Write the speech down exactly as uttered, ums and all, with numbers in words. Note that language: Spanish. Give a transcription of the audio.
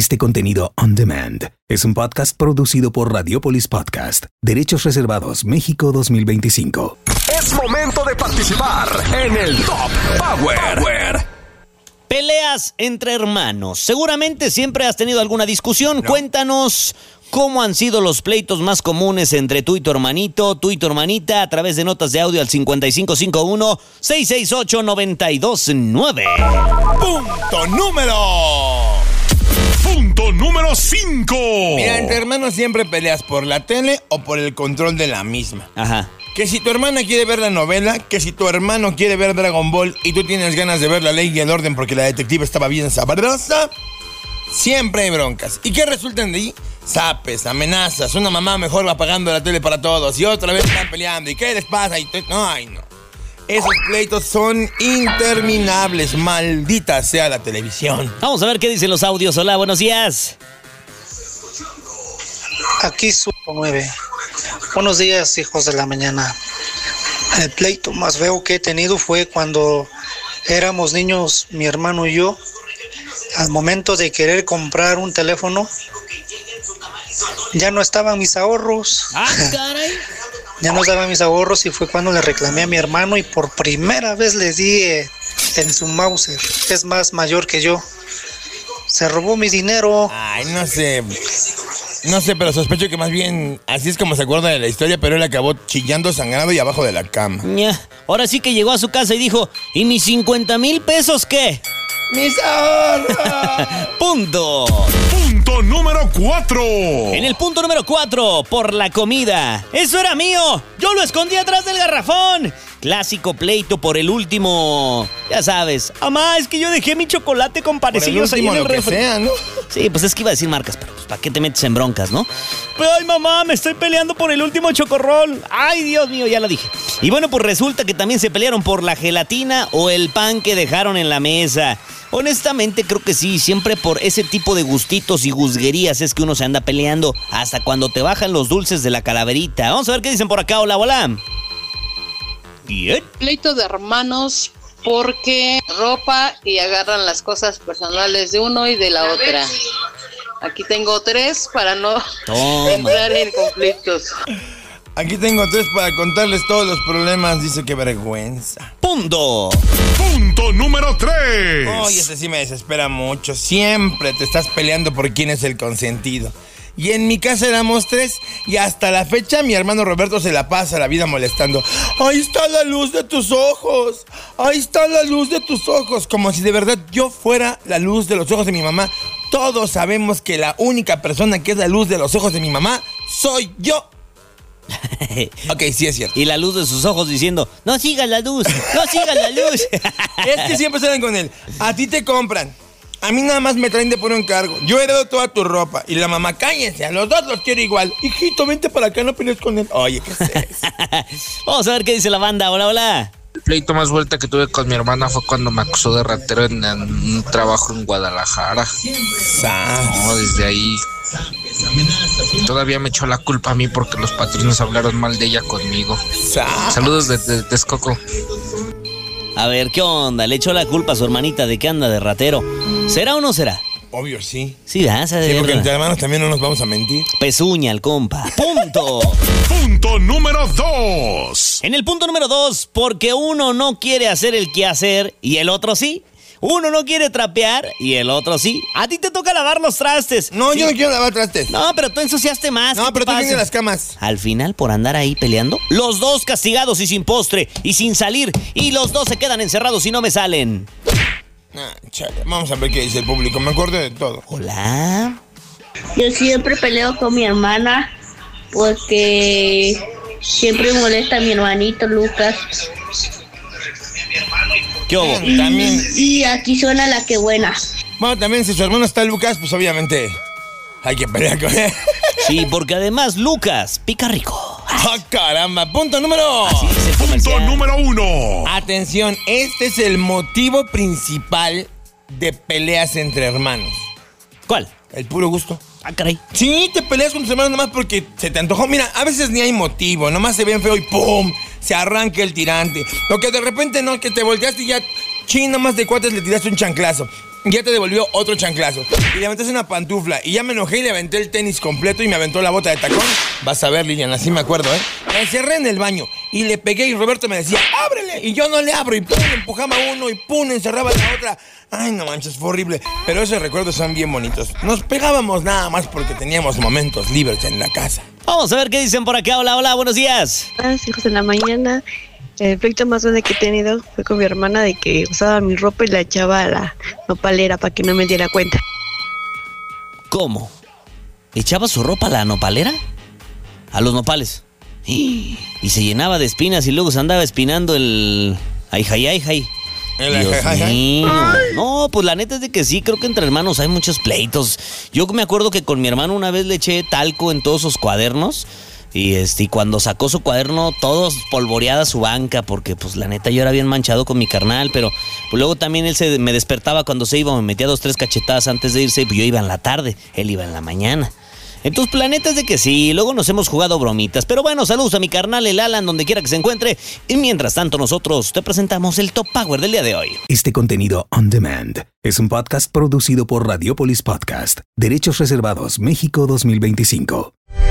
Este contenido on demand es un podcast producido por Radiopolis Podcast. Derechos reservados México dos mil veinticinco. Es momento de participar en el Top Power. Power. Peleas entre hermanos. Seguramente siempre has tenido alguna discusión. No. Cuéntanos cómo han sido los pleitos más comunes entre tú y tu hermanito, tú y tu hermanita, a través de notas de audio al cincuenta y cinco cincuenta y uno, seiscientos sesenta y ocho, noventa y dos nueve. Punto número... Punto número cinco. Mira, entre hermanos siempre peleas por la tele o por el control de la misma. Ajá. Que si tu hermana quiere ver la novela, que si tu hermano quiere ver Dragon Ball y tú tienes ganas de ver La Ley y el Orden porque la detective estaba bien sabrosa, siempre hay broncas. ¿Y qué resultan de ahí? Zapes, amenazas, una mamá mejor va apagando la tele para todos y otra vez están peleando. ¿Y qué les pasa? Y te... no, ay, no. Esos pleitos son interminables, maldita sea la televisión. Vamos a ver qué dicen los audios. Hola, buenos días. Aquí su nueve. Buenos días, hijos de la mañana. El pleito más feo que he tenido fue cuando éramos niños, mi hermano y yo. Al momento de querer comprar un teléfono, ya no estaban mis ahorros. Ah, caray. Ya no estaban mis ahorros y fue cuando le reclamé a mi hermano y por primera vez le di eh, en su Mauser. Es más mayor que yo. Se robó mi dinero. Ay, no sé. No sé, pero sospecho que más bien así es como se acuerda de la historia, pero él acabó chillando, sangrado y abajo de la cama. Ña. Ahora sí que llegó a su casa y dijo, ¿y mis cincuenta mil pesos qué? ¡Mis ahorros! Punto. Punto número cuatro. En el punto número cuatro, por la comida. ¡Eso era mío! ¡Yo lo escondí atrás del garrafón! Clásico pleito por el último... Ya sabes. Mamá, es que yo dejé mi chocolate con panecillos ahí en el lo que refri. sea, ¿no? Sí, pues es que iba a decir marcas, pero pues ¿para qué te metes en broncas, no? Pero, ay, mamá, me estoy peleando por el último chocorrol. Ay, Dios mío, ya lo dije. Y bueno, pues resulta que también se pelearon por la gelatina o el pan que dejaron en la mesa. Honestamente, creo que sí, siempre por ese tipo de gustitos y guzguerías es que uno se anda peleando hasta cuando te bajan los dulces de la calaverita. Vamos a ver qué dicen por acá. Hola, hola. Bien. Pleito de hermanos porque ropa y agarran las cosas personales de uno y de la otra. Aquí tengo tres para no Toma. entrar en conflictos. Aquí tengo tres para contarles todos los problemas. Dice que vergüenza. Punto. Punto número tres. Oye, ese sí me desespera mucho. Siempre te estás peleando por quién es el consentido. Y en mi casa éramos tres y hasta la fecha mi hermano Roberto se la pasa la vida molestando. Ahí está la luz de tus ojos. Ahí está la luz de tus ojos. Como si de verdad yo fuera la luz de los ojos de mi mamá. Todos sabemos que la única persona que es la luz de los ojos de mi mamá soy yo. Ok, sí es cierto. Y la luz de sus ojos diciendo, no sigas la luz, no sigas la luz. Es que siempre salen con él. A ti te compran. A mí nada más me traen de por encargo. Yo heredo toda tu ropa. Y la mamá, cállense, a los dos los quiero igual. Hijito, vente para acá, no pelees con él. Oye, ¿qué es eso? Vamos a ver qué dice la banda. Hola, hola. El pleito más vuelta que tuve con mi hermana fue cuando me acusó de ratero en, en un trabajo en Guadalajara. No, desde ahí todavía me echó la culpa a mí porque los patrones hablaron mal de ella conmigo. Saludos desde de Texcoco. A ver, ¿qué onda? Le echó la culpa a su hermanita de que anda de ratero. ¿Será o no será? Obvio, sí. Sí, vas a Sí, porque ver. entre hermanos también no nos vamos a mentir. Pezuña el compa. Punto. Punto número dos. En el punto número dos, porque uno no quiere hacer el quehacer y el otro sí. Uno no quiere trapear y el otro sí. A ti te toca lavar los trastes. No, Sí. yo no quiero lavar trastes. No, pero tú ensuciaste más. No, ¿qué pero te tú tienes pasa? las camas. Al final, por andar ahí peleando, los dos castigados y sin postre y sin salir. Y los dos se quedan encerrados y no me salen. Ah, chale, vamos a ver qué dice el público. Me acuerdo de todo. Hola. Yo siempre peleo con mi hermana porque siempre molesta a mi hermanito Lucas. ¿Qué hubo? Bien, también. Y aquí suena la que buena. Bueno, también si su hermano está Lucas, pues obviamente hay que pelear con él. Sí, porque además Lucas pica rico. ¡Ah, caramba! Punto número... Así dice el Punto comercial. número uno. Atención, este es el motivo principal de peleas entre hermanos. ¿Cuál? El puro gusto. Ah, caray. Sí, te peleas con tus hermanos nomás porque se te antojó. Mira, a veces ni hay motivo, nomás se ven feo y ¡pum! Se arranca el tirante. O que de repente no, que te volteaste y ya, chin, nomás de cuates le tiraste un chanclazo. y ya te devolvió otro chanclazo. Y le aventaste una pantufla y ya me enojé y le aventé el tenis completo y me aventó la bota de tacón. Vas a ver, Lilian, así me acuerdo, ¿eh? Me encerré en el baño y le pegué y Roberto me decía, ¡ábrele! Y yo no le abro y pum, empujaba a uno y pum, encerraba a la otra. Ay, no manches, fue horrible. Pero esos recuerdos son bien bonitos. Nos pegábamos nada más porque teníamos momentos libres en la casa. Vamos a ver qué dicen por acá. Hola, hola, buenos días. Hola, hijos de la mañana. El pleito más grande que he tenido fue con mi hermana de que usaba mi ropa y la echaba a la nopalera para que no me diera cuenta. ¿Cómo? ¿Echaba su ropa a la nopalera? A los nopales. Y se llenaba de espinas y luego se andaba espinando el... Ay, ay, ay, ay. Dios mío. No, pues la neta es de que sí, creo que entre hermanos hay muchos pleitos. Yo me acuerdo que con mi hermano una vez le eché talco en todos sus cuadernos. Y este, y cuando sacó su cuaderno, todos polvoreada su banca, porque pues la neta yo era bien manchado con mi carnal, pero pues, luego también él se me despertaba cuando se iba, me metía dos, tres cachetadas antes de irse, y pues yo iba en la tarde, él iba en la mañana. Entonces, planetas de que sí, luego nos hemos jugado bromitas. Pero bueno, saludos a mi carnal, el Alan, donde quiera que se encuentre. Y mientras tanto, nosotros te presentamos el Top Power del día de hoy. Este contenido on demand es un podcast producido por Radiopolis Podcast. Derechos reservados, México dos mil veinticinco.